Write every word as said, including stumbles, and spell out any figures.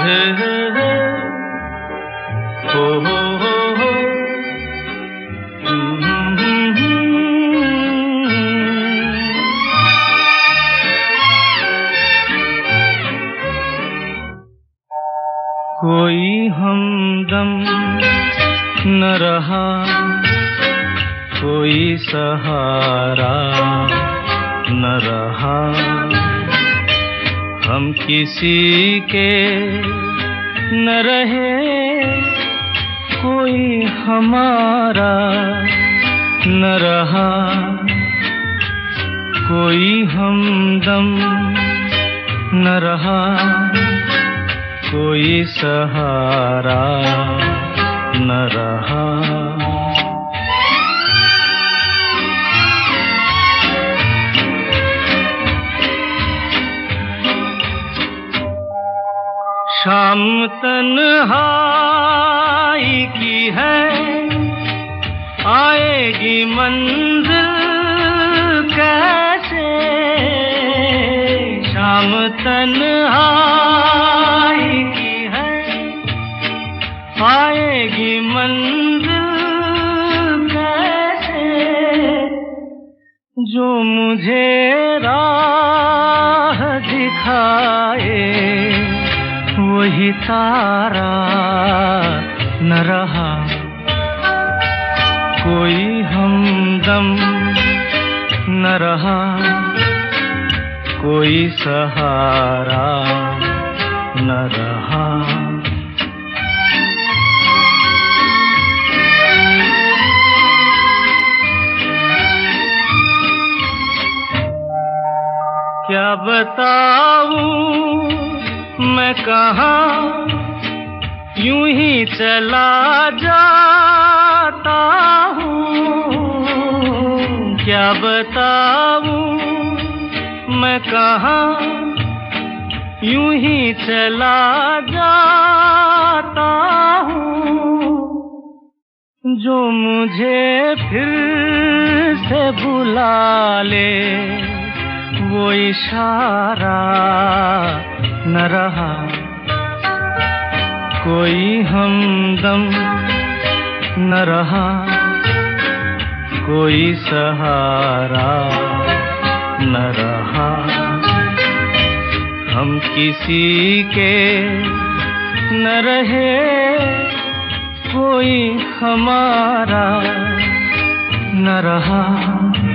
हे हे हे हो हो हो हो कोई हमदम न रहा, कोई सहारा न रहा, हम किसी के न रहे, कोई हमारा न रहा, कोई हमदम न रहा, कोई सहारा न रहा। शाम तन्हाई की है, आएगी मंजिल कैसे, शाम तन्हाई की है, आएगी मंजिल कैसे, जो मुझे राह दिखाए वही तारा न रहा, कोई हमदम न रहा, कोई सहारा न रहा। क्या बताऊं मैं कहाँ, यूं ही चला जाता हूँ, क्या बताऊं मैं कहाँ, यूं ही चला जाता हूँ, जो मुझे फिर से बुला ले वो इशारा न रहा, कोई हमदम न रहा, कोई सहारा न रहा, हम किसी के न रहे, कोई हमारा न रहा।